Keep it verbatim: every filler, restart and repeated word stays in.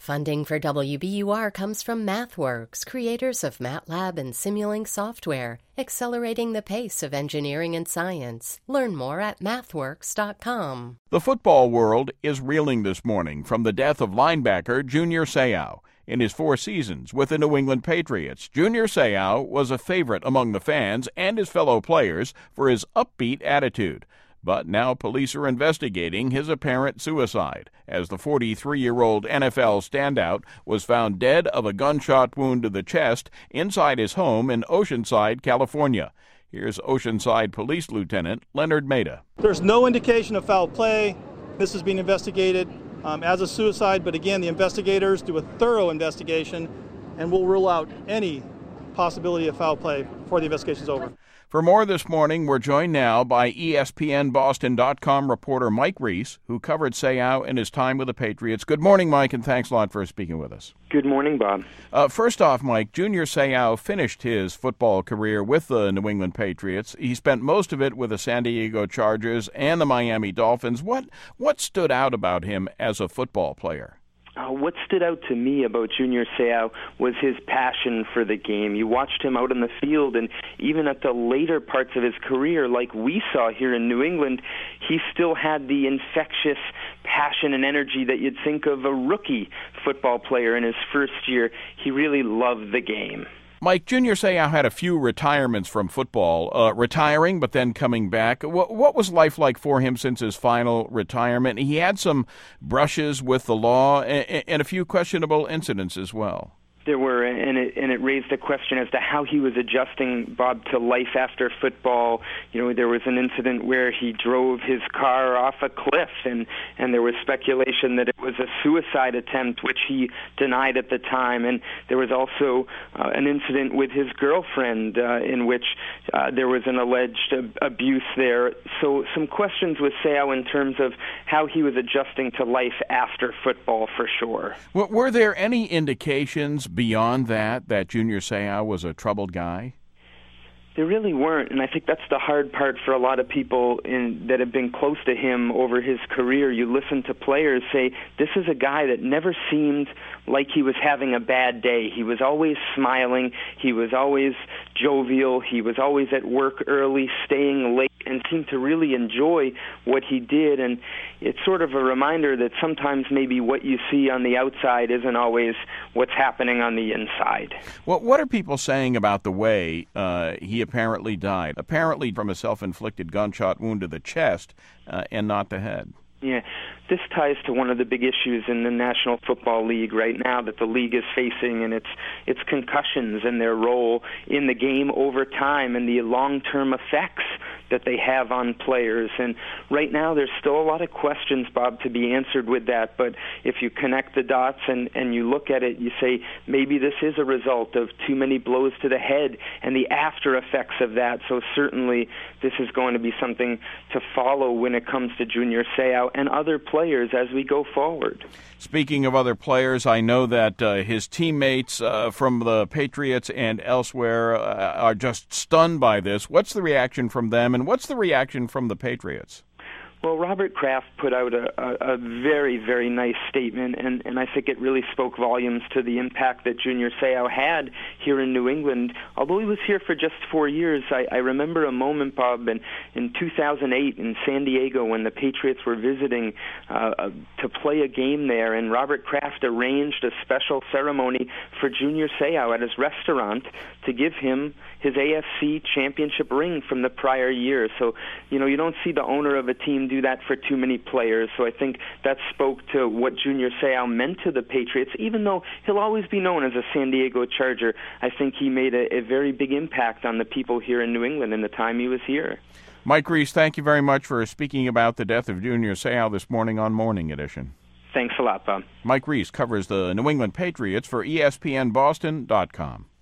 Funding for W B U R comes from MathWorks, creators of MATLAB and Simulink software, accelerating the pace of engineering and science. Learn more at mathworks dot com. The football world is reeling this morning from the death of linebacker Junior Seau. In his four seasons with the New England Patriots, Junior Seau was a favorite among the fans and his fellow players for his upbeat attitude. But now police are investigating his apparent suicide, as the forty-three-year-old N F L standout was found dead of a gunshot wound to the chest inside his home in Oceanside, California. Here's Oceanside Police Lieutenant Leonard Maida. There's no indication of foul play. This is being investigated um, as a suicide, but again, the investigators do a thorough investigation and will rule out any possibility of foul play before the investigation is over. For more this morning, we're joined now by E S P N Boston dot com reporter Mike Reese, who covered Seau in his time with the Patriots. Good morning, Mike, and thanks a lot for speaking with us. Good morning, Bob. Uh, first off, Mike, Junior Seau finished his football career with the New England Patriots. He spent most of it with the San Diego Chargers and the Miami Dolphins. What, what stood out about him as a football player? Uh, what stood out to me about Junior Seau was his passion for the game. You watched him out on the field, and even at the later parts of his career, like we saw here in New England, he still had the infectious passion and energy that you'd think of a rookie football player in his first year. He really loved the game. Mike, Junior Seau had a few retirements from football, uh, retiring but then coming back. What, what was life like for him since his final retirement? He had some brushes with the law and, and a few questionable incidents as well. There were, and it, and it raised the question as to how he was adjusting, Bob, to life after football. You know, there was an incident where he drove his car off a cliff, and, and there was speculation that it was a suicide attempt, which he denied at the time. And there was also uh, an incident with his girlfriend uh, in which uh, there was an alleged ab- abuse there. So some questions with Seau in terms of how he was adjusting to life after football, for sure. W- were there any indications beyond that, that Junior Seau was a troubled guy? There really weren't, and I think that's the hard part for a lot of people in, that have been close to him over his career. You listen to players say, this is a guy that never seemed like he was having a bad day. He was always smiling. He was always jovial. He was always at work early, staying late, and seemed to really enjoy what he did. And it's sort of a reminder that sometimes maybe what you see on the outside isn't always what's happening on the inside. Well, what are people saying about the way uh, he apparently died? Apparently from a self-inflicted gunshot wound to the chest uh, and not the head. Yeah, this ties to one of the big issues in the National Football League right now that the league is facing, and it's it's concussions and their role in the game over time and the long-term effects that they have on players. And right now there's still a lot of questions, Bob, to be answered with that. But if you connect the dots and, and you look at it, you say maybe this is a result of too many blows to the head and the after effects of that. So certainly this is going to be something to follow when it comes to Junior Seau and other players as we go forward. Speaking of other players, I know that uh, his teammates uh, from the Patriots and elsewhere uh, are just stunned by this. What's the reaction from them, and what's the reaction from the Patriots? Well, Robert Kraft put out a, a, a very, very nice statement, and, and I think it really spoke volumes to the impact that Junior Seau had here in New England. Although he was here for just four years, I, I remember a moment, Bob, in, in two thousand eight in San Diego when the Patriots were visiting uh, to play a game there, and Robert Kraft arranged a special ceremony for Junior Seau at his restaurant to give him his A F C championship ring from the prior year. So, you know, you don't see the owner of a team do that for too many players. So I think that spoke to what Junior Seau meant to the Patriots. Even though he'll always be known as a San Diego Charger, I think he made a, a very big impact on the people here in New England in the time he was here. Mike Reese, thank you very much for speaking about the death of Junior Seau this morning on Morning Edition. Thanks a lot, Bob. Mike Reese covers the New England Patriots for E S P N Boston dot com.